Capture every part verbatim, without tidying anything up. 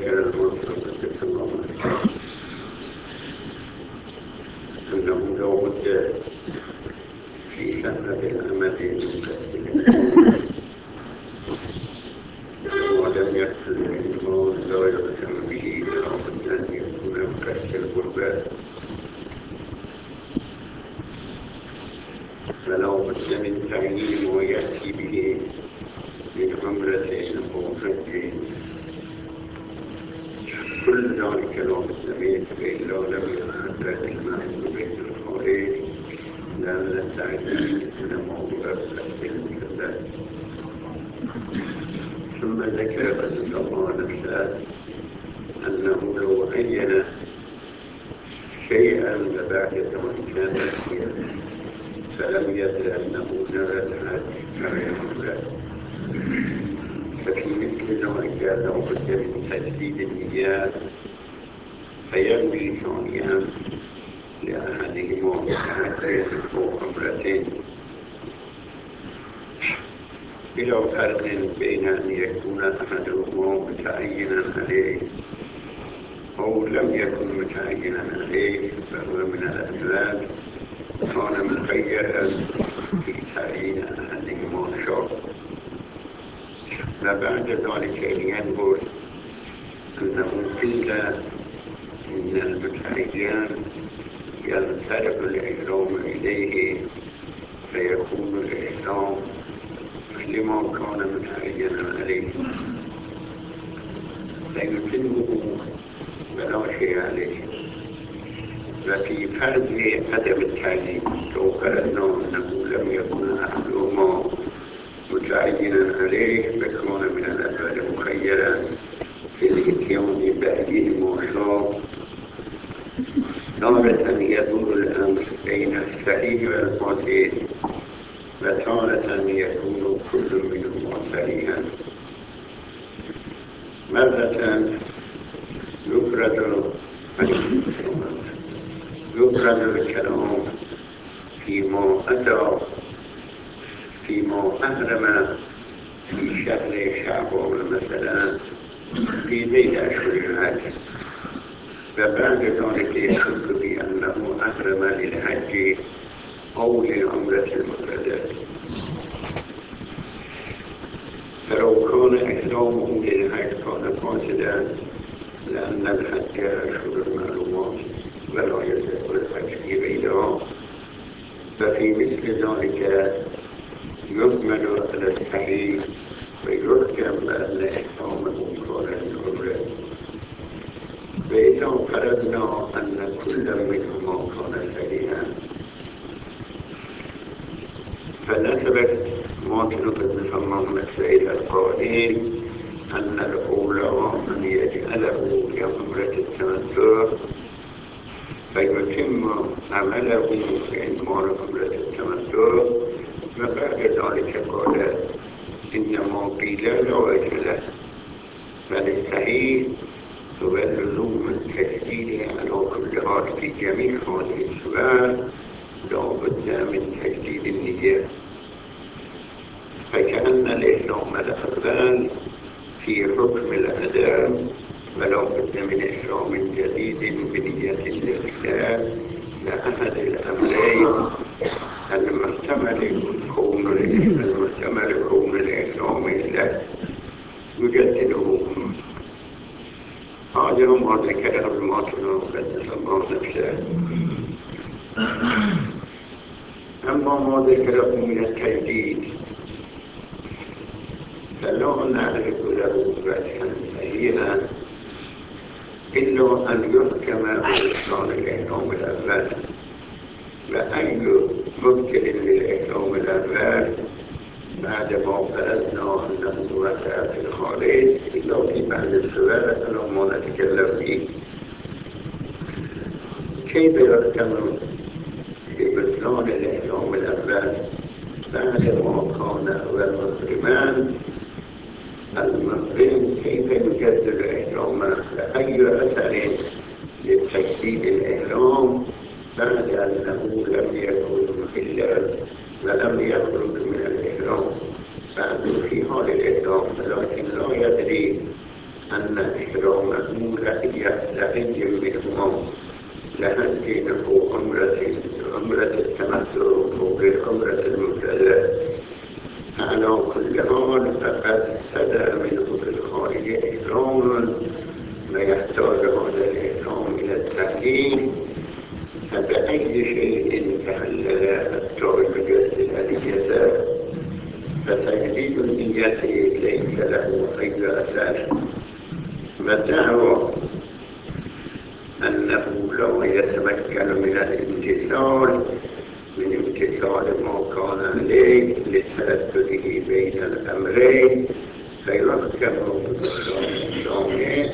ذكر المنصب تماما أنه لو بد في سنة الأمد ولم يحصل الموت لا يقسم به لابد أن يكون بكسر الغربات فلا بد من تعيين ويأتي به من عمرة أو حج كل ذلك لا بد منه فإلا لم يتحدث المعنى بين الخارج لأن التعيين إنما بأسفل المكلف. ثم ذكر رسول الله نفسه أنه لو عين شيئا لبعد ذلك نسيا فلم يدر أنه نرى الحج كما ففي مثل ذلك لو بد من تجديد النيات فينوي ثانيا لأحدهما بحج أو عمرة بلا فرق بين أن يكون أحدهما متعينا عليه أو لم يكن متعينا عليه فهو من الأسباب كان مخيرا في تعيين أحدهما شرط. وبعد ذلك ينظر أنه قيل إن المتعين ينصرف الإحرام إليه فيكون الإحرام لما كان متعينا عليه فيتمه ولا شيء عليه. وفي فرض عدم التعيين لو فرضنا أنه لم يكن أحدهما متعينا عليه فكان من الأسباب مخيرا في الاتيان بأيهما شاء. تارة يدور الأمر بين الصحيح والفاسد وتارة يكون كل منهما صحيحا. مرة يفرد يفرد الكلام فيما أتى فيما أحرم في شهر شعبان مثلا في ذيل أشهر الحج وبعد ذلك يشك بأنه أحرم للحج أو للعمرة المفردة. فلو كان إحرامه للحج كان فاسدا لأن الحج أشهر المعلومات ولا يصح الحج في غيرها. ففي مثل ذلك يكمل على الصحيح ويحكم أن إحرامه كان للعمرة. فإذا فرضنا أن كل منهما كان صحيحا فنثبت مطلق المصمم السيد القائل أن الأولى أن يجعله لعمرة التمتع فيتم عمله بإنمار عمرة التمتع. وبعد ذلك قال إنما قيل لا وجه له بل الصحيح هو لزوم التجديد على كل حال في جميع هذه الصور لا بد من تجديد النية. فكأن الإحرام الأول في حكم الأداء ولا بد من إحرام جديد بنية الاختلاف لأحد الأمرين المحتمل كون المحتمل كون الإحرام له يجدده. هذا ما ذكره المعتمد قدس الله نفسه. أما ما ذكره من التجديد فلا نعرف له فتحا صحيحا إلا أن يحكم بإحرام الإحرام الأول. وأي مبتل للإحرام الأول بعد ما فرضنا أنه وقع في الخارج إلا في بعض الصور فلا نتكلم فيه. كيف يحكم ببطلان الإحرام الأول بعد ما كان هو المحرمان؟ المحرم كيف يجدد الإحرام لأي أثر لتجديد الإحرام بعد أنه لم يكن محلا ولم يخرج من الإحرام بعد في حال الإحرام ولكن لا يدري أن إحرامه لأي لأي منهما لهدينه عمرة عمرة التمتع وبالعمرة المبتدأ. على كل حال فقد صدر منه في الخارج إحرام ويحتاج هذا الإحرام إلى التحليل، فبأي شيء تحلل التائب الجسد فتجديد النية ليس له أي أساس، والدعوى أنه لا يتمكن من الامتثال من امتثال ما كان عليه لتردده بين الأمرين فيحكم بالإسلام.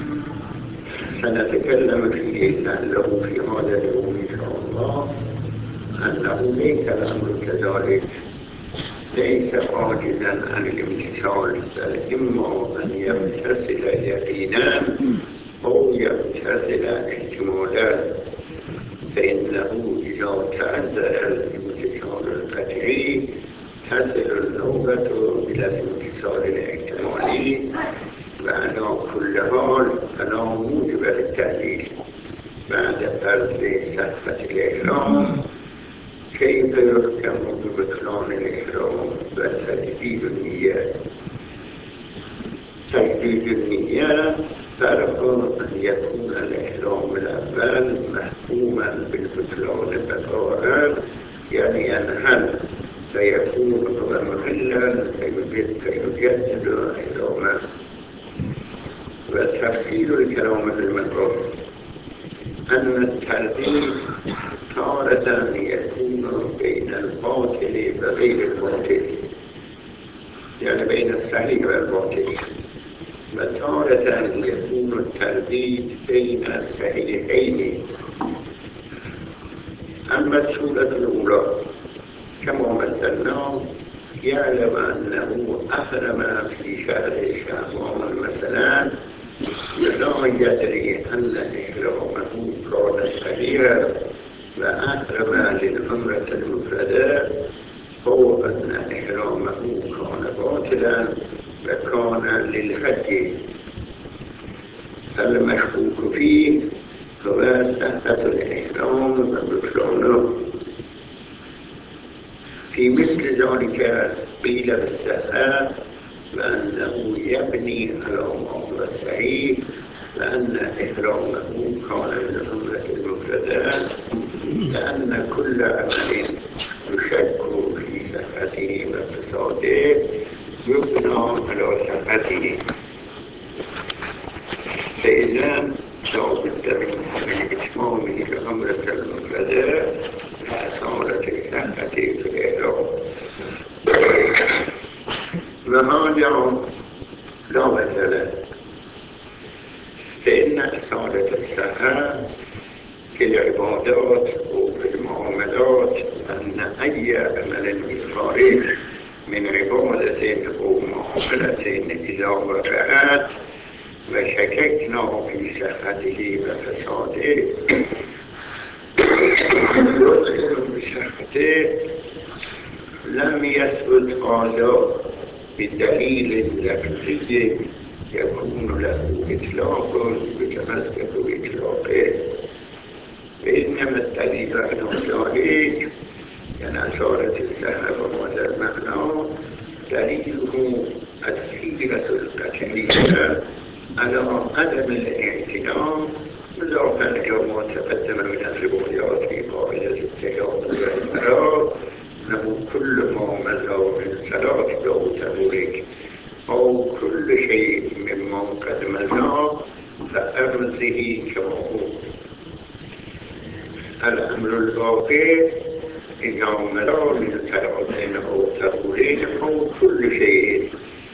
سنتكلم فيه لعله في هذا اليوم إن شاء الله أنه ليس الأمر كذلك، ليس عاجزا عن الامتثال، بل إما أن يمتثل يقينا أو يمتثل احتمالا، فإنه إذا تعذر الامتثال القطعي تصل النوبة إلى الامتثال الاحتمالي، وعلى كل حال فلا موجب للتعليل بعد فرض صحة الإحرام. كيف يحكم ببطلان الإحرام وتجديد النية؟ تجديد النية فرق أن يكون الإحرام الأول محكوما بالبطلان بطاعة، يعني ينهل فيكون هو محلا فيجدد إحرامه. وتفصيل الكلام بالمقام أن الترديد تارة يكون بين الباطل وغير الباطل، يعني بين الصحيح والباطل، وتارة يكون الترديد بين الصحيحين. أما السورة الأولى كما مثلنا يعلم أنه أحرم في شهر شعبان مثلا ولا يدري أن إحرامه كان صحيحا وأحرم للعمرة المفردة، أو أن إحرامه كان باطلا وكان للحج، فالمشكوك فيه هو صحة الإحرام وبطلانه. في مثل ذلك قيل بالصحة وأنه يبني على ما هو الصحيح، وأن إحرامه كان للعمرة المفردة، لأن كل عمل يشك في صحته وفساده يبنى على صحته، فإذا لا بد من إتمامه لعمرة المفردة فأصالة الصحة في الإحرام. وهذا لا مثل، فإن أصالة الصحة في العبادات وفي المعاملات أن أي عمل يخرج من عبادة أو معاملة إذا وقعت وشككنا في صحته وفساده بصحته لم يثبت هذا بدليل لفظي يكون له إطلاق يتمسك بإطلاقه، وإنما الدليل على ذلك يعني أصالة الصحة وهذا المعنى دليله السيرة القطعية على عدم الاعتناء، إضافة إلى ما تقدم من الروايات في قاعدة التيامن والمراد أنه كل ما مضى من صلاة أو تبرك أو كل شيء مما قد مضى فأرضه كما هو. الأمر الواقع إذا مضى من صلاة أو تبرك أو كل شيء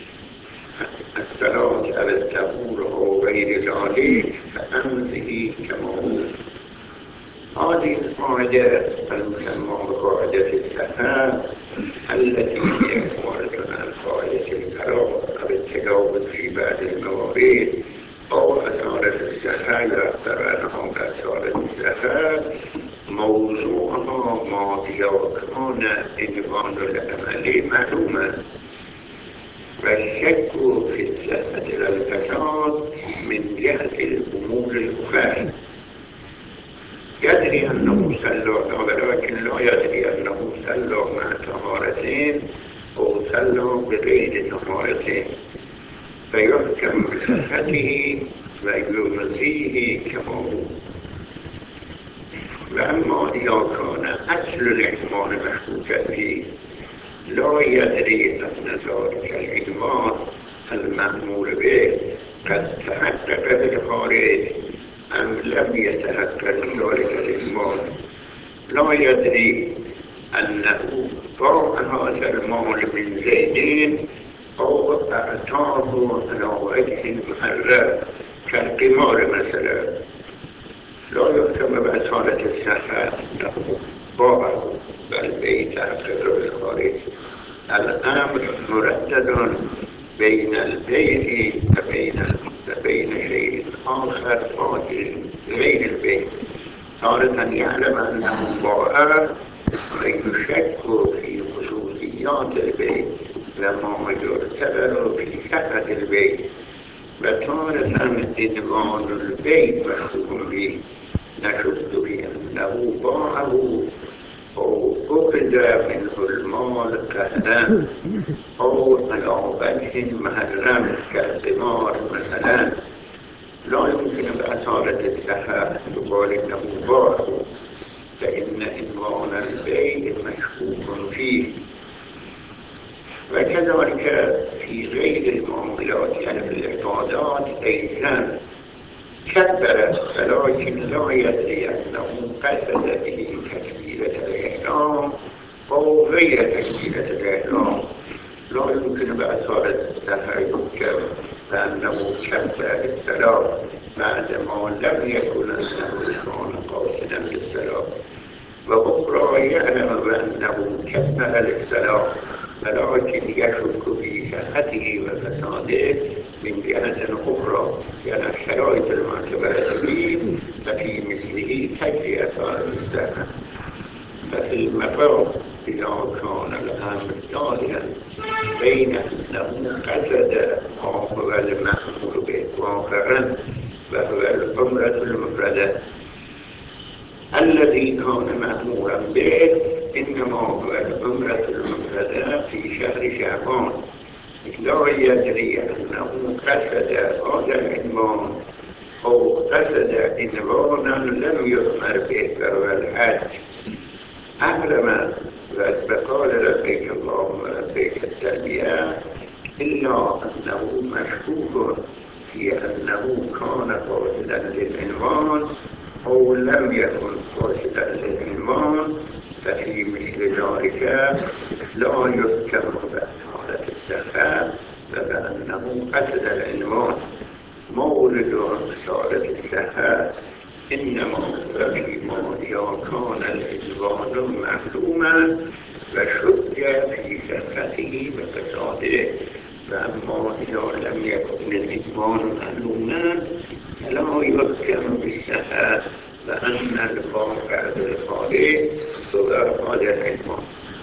الصلاة على التبور أو غير ذلك فأمضه كما هو. هذه القاعدة المسمى بقاعدة الصحة التي هي عبارة عن قاعدة الكلام أو التجاوز في بعض المواضيع أو أثارة الصحة يعتبر عنها أثارة الصحة، موضوعها ما إذا كان عنوان العمل معلوما، والشك في الصحة والفساد من جهة الأمور الأخرى. يدري أنه صلى ولكن لا يدري أنه صلى مع طهارتين أو صلى بغير طهارتين، فيحكم بصحته ويمضيه كما هو. وأما إذا كان أصل الإيمان مشكوكا فيه لا يدري أن ذلك الإيمان المأمور به قد تحقق بالخارج أم لم يتحقق ذلك الإيمان، لا يدري أنه باع هذا المال من زيد أو أعطاه على وجه محرم كالقمار مثلا، لا يحكم بأصالة الصحة أنه باعه بل بيتحقق بالخارج. الأمر مردد بين البيع وبين وبين شيء آخر قاتل غير البيع. تارة يعلم أنه باع ويشك في خصوصيات البيع وما يعتبر في صحة البيع، وتارة عنوان البيع مشكوك به نشك في أنه باعه أو أخذ منه المال كهنا أو على وجه محرم كالقمار مثلا، لا يمكن بأصالة الصحة يقال إنه باعه، فإن عنوان البيع مشكوك فيه. وكذلك في غير المعاملات يعني في العبادات أيضا كبر ولكن لا يدري أنه قصد به تكبيرة الإحرام أو غير تكبيرة الإحرام، لا يمكن بأثارة التحقق بأنه كبر الصلاة بعدما لم يكن أنه كان قاصدا للصلاة. وأخرى يعلم بأنه كبر للصلاة ولكن يشك في صحته وفساده من جهة أخرى، يعني الشرائط المعتبرة به ففي مثله تجري آثار الصحة. ففي المفاد إذا كان الأمر ظاهرا بين أنه قصد ما هو المأمور به واقعا وهو العمرة المفردة الذي كان مأمورا به، إنما هو العمرة المفردة في شهر شعبان، لا يدري أنه قصد هذا العنوان أو قصد عنوانا لم يؤمر به وهو الحج. أعلم وقال لبيك اللهم لبيك التلبية، إلا أنه مشكوك في أنه كان قاصدا للعنوان أو لم يكن قاصدا للعنوان، ففي مثل ذلك لا يحكم بأصالة الصحة وبأنه قصد العنوان. مورد أصالة الصحة إنما هو فيما إذا كان العنوان معلوما وشك في صحته وفساده، فأما إذا لم يكن العنوان معلوما فلا يحكم بالصحة لأن الواقع بالخارج هو هذا العنوان.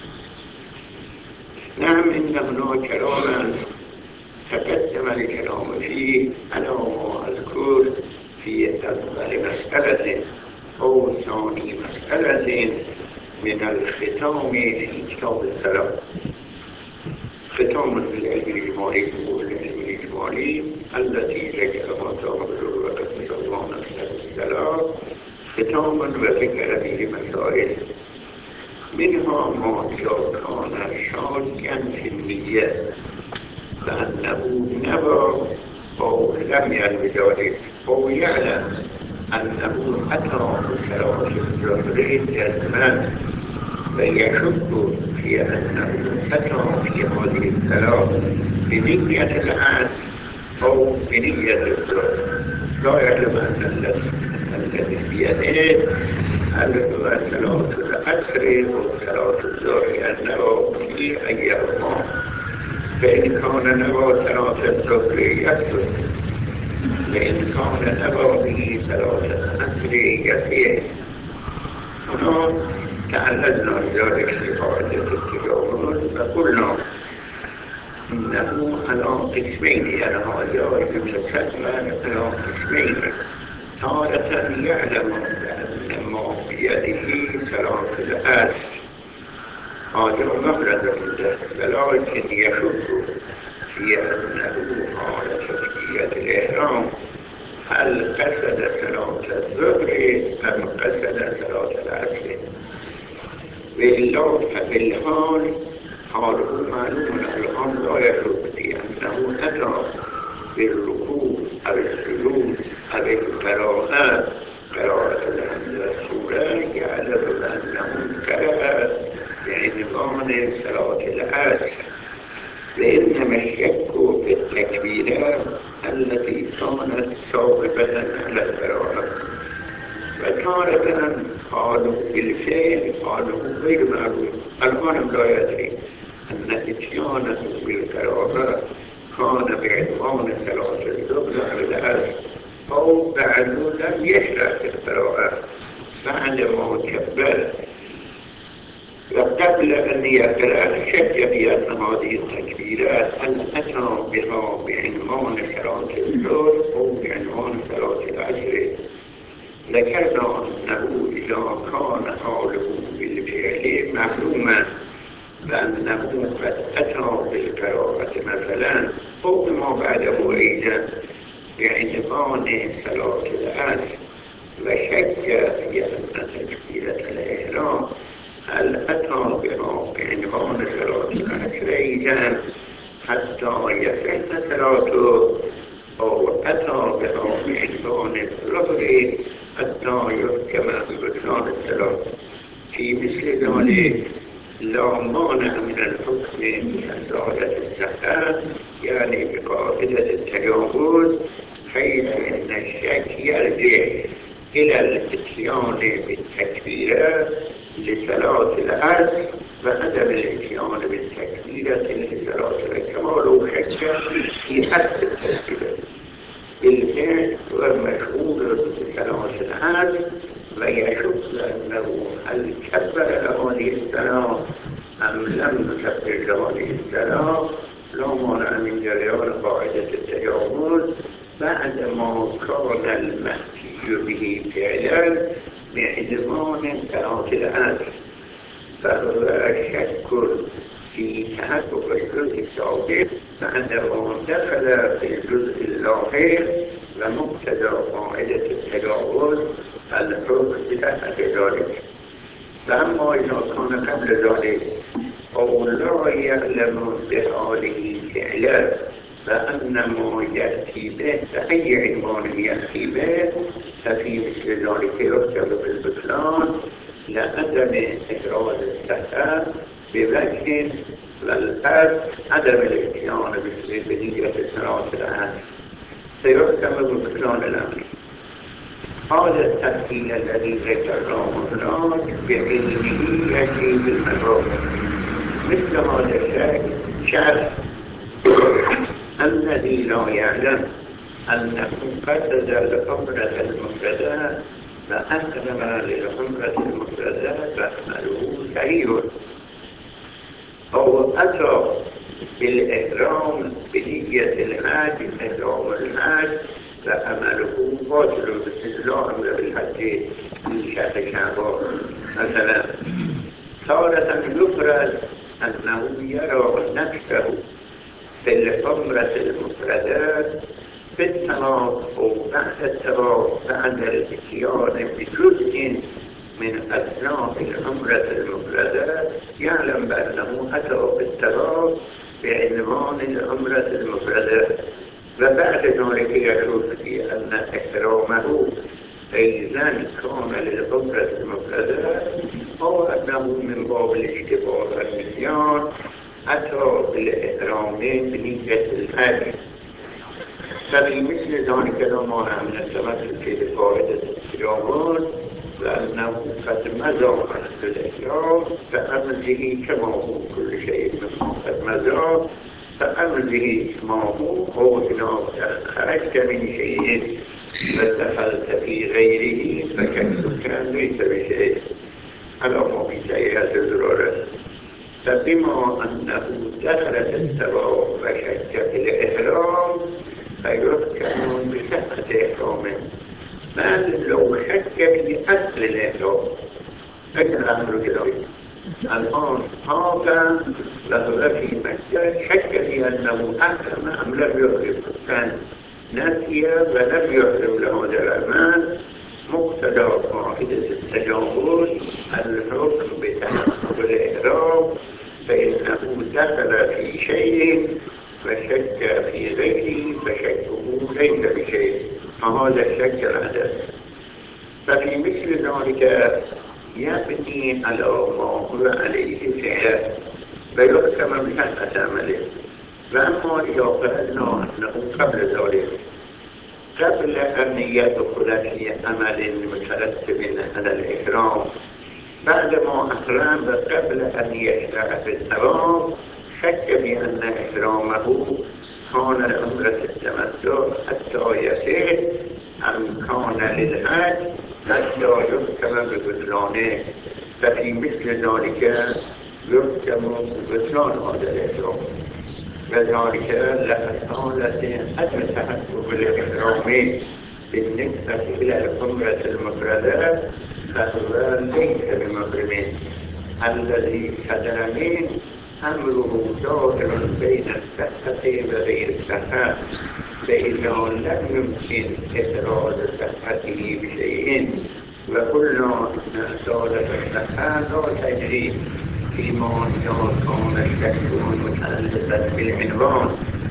نعم، إن هناك كلاما تقدم الكلام فيه على ما أذكر في أول مسألة أو ثاني مسألة من الختام في كتاب الصلاة. ختام العلم الإجمالي هو العلم الإجمالي التي ذكرها تعالى وقد سوانا الصلاة ختام وذكر به مسائل، منها ما إذا كان شاكا في النية فأنه نوى أو لم ينوي ذلك أو يعلم أنه أتى بصلاة الظهر جزما فيشك في أنه أتى في هذه الصلاة بنية العصر أو بنية الظهر، لا يعلم أن الذي بيده هل هو صلاة العصر أو صلاة الظهر أنه في أيهما، فإن كان نوى صلاة الظهر يكثر، وإن كان نوى به صلاة العصر يسير. هنا تعلمنا ذلك في قاعدة التجاوز وقلنا إنه على قسمين، يعني هذا يتسمى على قسمين. تارة يعلم بأن ما بيده ثلاث الأس، هذا مفرد عنده، ولكن يشك في أنه قال تكبيرة الإحرام هل قصد صلاة الظهر أم قصد صلاة العصر. بالحال حاله معلوم الآن لا يشك في أنه أتى بالركوع أو السجود أو القراءة قراءة السورة يعلم بأنه قرأ بعنوان صلاة العصر، وإنما الشك في التكبيرات التي كانت صاحبة على القراءة. وتارة قالوا بالفعل قالوا غير معلوم، الآن لا يدري أن إتيانه بالقراءة كان بعنوان صلاة الظهر أو العصر أو بعد لم يشرع في القراءة بعد ما كبر وقبل أن يقرأ شك بأن هذه التكبيرات هل أتى بها بعنوان صلاة الظهر أو بعنوان صلاة العصر. ذكرنا أنه إذا كان حاله بالفعل معلوما بأنه قد أتى بالقراءة مثلا أو ما بعده أيضا بعنوان صلاة العصر، وشك في أن تكبيرة الإحرام هل أتى بها بعنوان صلاة العصر أيضا حتى يصح صلاته أو أتى بها بعنوان الظهر حتى يحكم ببطلان الصلاة. في مثل ذلك لا مانع من الحكم بحصالة الصحة، يعني بقاعدة التجاوز، حيث أن الشك يرجع إلى الاتيان بالتكبيرة لصلاة العصر وعدم الاتيان بالتكبيرة لصلاة الكمال، وشك في حد التكبيرة. بالفعل هو مشغول بصلاة العصر ويشك أنه هل كبر لهذه الصلاة أم لم يكبر لهذه الصلاة. لا مانع من جريان قاعدة التجاوز بعدما كان المحكي به فعلا بعنوان صلاة العصر، فهو شك في تحقق الجزء السابق بعدما دخل في الجزء اللاحق، ومقتضى قاعدة التجاوز الحكم بصحة ذلك. فأما إذا كان قبل ذلك أو لا يعلم بحاله فعلا فأن ما يأتي به فأي عنوان يأتي به ففي مثل ذلك يحكم بالبطلان لعدم إحراز الصحة بوجه، والأصل عدم الاتيان بنية صلاة العصر فيحكم ببطلان الأمر. هذا التفصيل الذي ذكرناه هناك بعلمه يأتي بالمذهب. مثل هذا الشيء شخص الذي لا يعلم أنه قصد العمرة المفردة فأحرم للعمرة المفردة فعمله صحيح، أو أتى بالإحرام بنية الحج إحرام الحج فعمله باطل باستدلال بالحج في شهر شعبان مثلا. تارة يفرض أنه يرى نفسه في العمرة المفردة في الطواف أو بعد الطواف بعد الاتيان بجزء من أثناء العمرة المفردة يعلم بأنه أتى بالطواف بعنوان العمرة المفردة، وبعد ذلك يشك في أن إحرامه أيضا كان للعمرة المفردة أو أنه من باب الاشتباه والنسيان أتى بالإحرام بنية الحج. ففي مثل ذلك لا مانع من التمسك بقاعدة التجاوز، لأنه قد مضى عهد الإحرام فأمره كما هو كل شيء قد مضى فأمره كما هو، أو إذا خرجت من شيء ودخلت في غيره فكشفك ليس بشيء على ما في سيئات الضرورة. فبما أنه دخلت الثواب وشك في الإحرام فيحكم بصحة إحرامه، بل لو شك في أصل الإحرام فإن الأمر كذلك. الآن هذا وهو في مكة شك في أنه أحرم أم لم يحرم، كان نسي ولم يحرم لهذا الأعمال، مقتضى قاعدة التجاوز الحكم بتحقق الإحرام، فإنه دخل في شيء فشك في غيره فشكه ليس بشيء، فهذا الشك العدد. ففي مثل ذلك يبني على ما هو عليه فعلا فيحكم بصحة عمله. وأما إذا قلنا أنه قبل ذلك قبل أن يدخل في عمل مترتب على الإحرام بعدما أحرم وقبل أن يشرع في الثواب شك بأن إحرامه كان لعمرة التمتع حتى يصح أم كان للحج حتى يحكم ببطلانه، ففي مثل ذلك يحكم ببطلان هذا الإحرام. وذلك لحالة عدم تحقق الإحرام بالنسبة إلى العمرة المفردة فهو ليس بمحرم. الذي صدر منه أمره دائر بين الصحة وغير الصحة، فإذا لم يمكن إخراج صحته بشيء وقلنا أن صالة الصحة لا تجري فيما إذا كان الشك متعلقا بالعنوان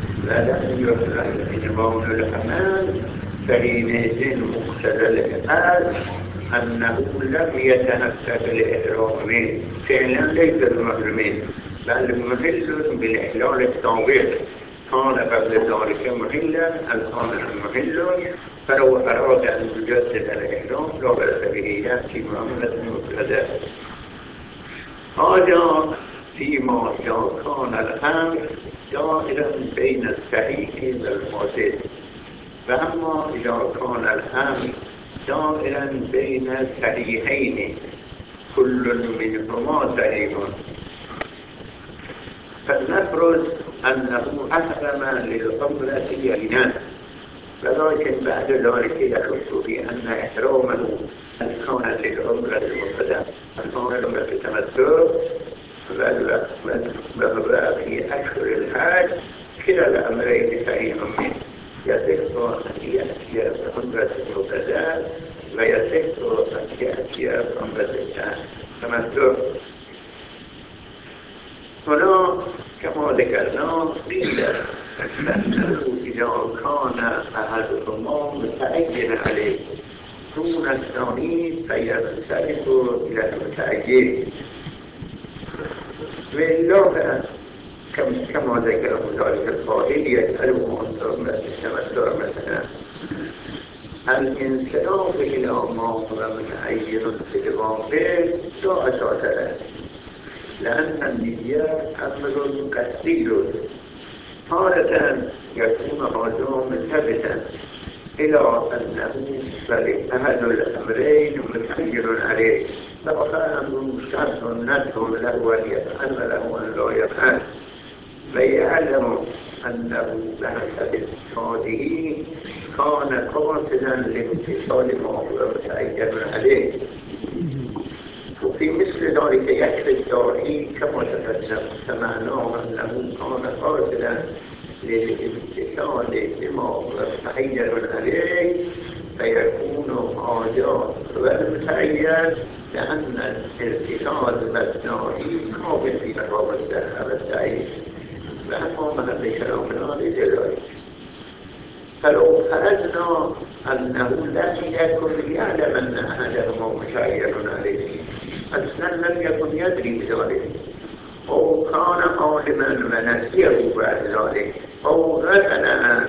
ولم يخرج عنوان الأمان، فحينئذ مقتضى الإحرام أنه لم يتحقق الإحرام فعلا ليس بمحرم بل محل بالإحلال السابق، كان قبل ذلك محلا الآن محل، فلو أراد أن يجدد الإحرام لا بأس به يأتي معاملة مفردة. هذا فيما إذا كان الأمر دائرا بين الصحيح والفاسد، فأما إذا كان الأمر دائرا بين الصحيحين كل منهما صحيح فلنفرض أنه أحرم للعمرة يقينا، ولكن بعد ذلك يشك في أن إحرامه كان للعمرة المفردة كان لعمرة التمتع وهو في أشهر الحج، كلا الأمرين صحيح منه، يصح أن يأتي بعمرة المفردة ويصح أن يأتي بعمرة التمتع. هنا كما ذكرنا قيل أنه إذا كان أحدهما متعين عليه دون الثاني فيختلف إلى المتعين، وإلا كما ذكر ذلك القائل يسأله عن حرمة التمتع مثلا الانصراف إلى ما هو متعين في الواقع لا أساس له، لأن النية أمر قصدي، تارة يكون هذا ملتبسا إلى أنه فلأحد الأمرين متعين عليه، فأخذ شرط ندهم له أن يفعل وله أن لا يفعل، فيعلم أنه بحسب اجتهاده كان قاصدا لامتثال ما هو متعين عليه. وفي مثل ذلك يكفي الداعي كما تقدم سمعناه أنه كان قاصدا للامتثال لما هو متعين عليه، فيكون هذا والمتعين لأن الامتثال والداعي قابل في مقام التعيين، فأما محل كلامنا لذلك. فلو فرضنا أنه لم يكن يعلم أن أحدهما متعين عليه، أصلا لم يكن يدري بذلك، أو كان عالما ونسيه بعد ذلك، أو مثلا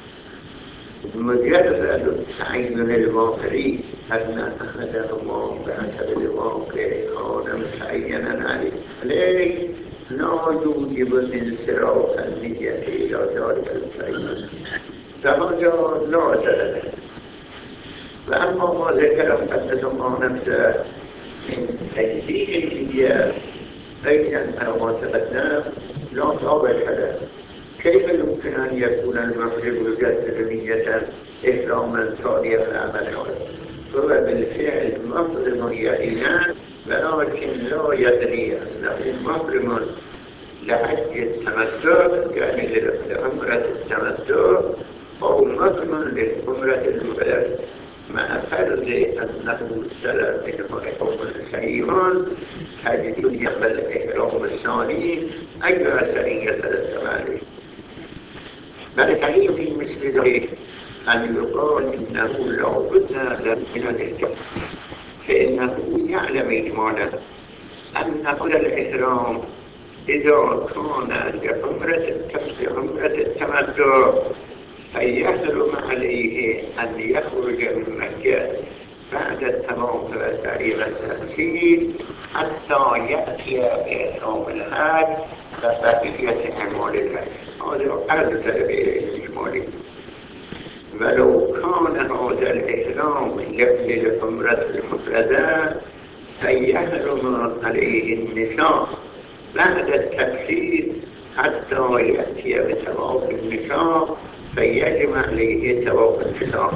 مجرد تعين الواقعي أن أحدهما بحسب الواقع كان متعينا عليه لا يوجب انصراف النية إلى ذلك التعيين، فهذا لا أثر. وأما ما ذكر قدس الله نفسه من تجديد النية فإذا ما تقدم لا ثابت له. كيف يمكن أن يكون المغرب يجدد نية إحراما ثانية العمل؟ هو بالفعل محرم يقينا، ولكن لا يدري أنه محرم لحج التمتع، يعني لعمرة التمتع، أو محرم لعمرة المفرد، مع فرض أنه سلم منه إحرام صحيح تجد يقبل الإحرام الثاني أي أثر يترتب عليه. بل صحيح في مثل ذلك أن يقال إنه لا بد من الإحرام، فإنه يعلم إجمالا أن قبل الإحرام إذا كان لعمرة التمتع فيحرم عليه أن يخرج من مكة بعد التمام والسعي والتمثيل حتى يأتي بإحرام الحج وبقية أعمال الحج. هذا قرض تلبية الإجمالي. ولو كان هذا الإحرام للعمرة المفردة فيحرم عليه النساء بعد التكفير حتى يأتي بطواف النساء فيجب عليه طواف النساء.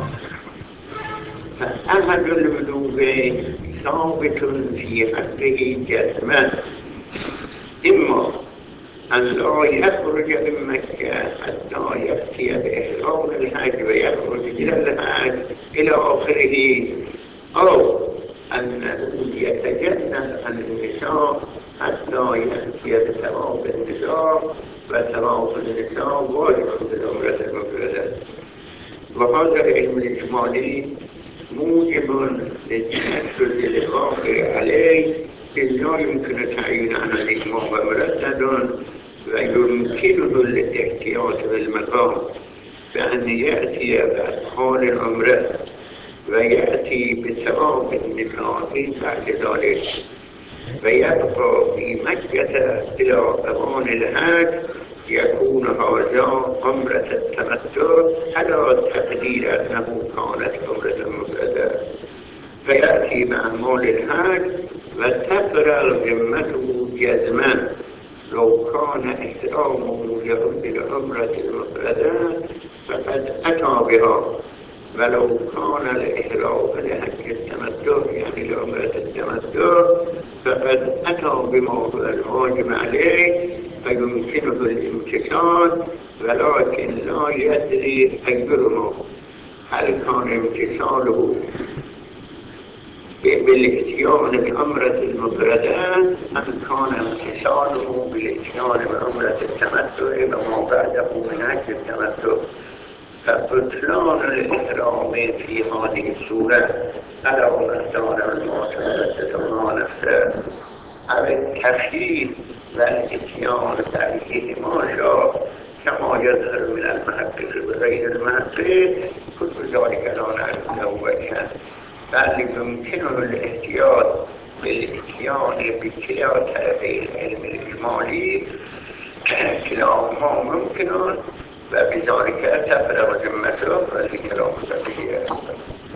فأحد الوجوبين ثابت في حقه جزما، إما أن لا يخرج من مكة حتى يأتي بإحرام الحج ويخرج إلى الحج إلى آخره، أو أنه يتجنب عن النساء حتى يأتي بطواف النساء، وطواف النساء واجب في العمرة المفردة. وهذا العلم الإجمالي موجب للتنفذ الواقع عليه، لا يمكن تعيين عن الإجماع مرتد، ويمكنه الاحتياط بالمقام بأن يأتي بأدخال العمرة ويأتي بطواف النساء بعد ذلك، ويبقى في مكة إلى أوان الحج. يكون هذا عمرة التمتع على تقدير أنه كانت عمرة مفردة، فيأتي بأعمال الحج وتفرغ ذمته جزما. لو كان إحرامه للعمرة المفردة فقد أتى بها، ولو كان الإحرام لحج التمتع يعني لعمرة التمتع فقد أتى بما هو الواجب عليه فيمكنه الامتثال، ولكن لا يدري أيهما، هل كان امتثاله بالاتيان بعمرة المفردة أم كان امتثاله بالاتيان بعمرة التمتع وما بعده من حج التمتع. فبطلان الإحرام في هذه الصورة على مقدار المعتمدة نفسه أو التخيير والإتيان تأكيد ما كما يظهر من المحقق وغير المحقق، كل ذلك لا نعرف له وجها، بل يمكنه الاحتياط بالإتيان بكلا طرفي العلم الإجمالي، كلاهما ممكن، وبذلك تفرغ ذمته والكلام الذي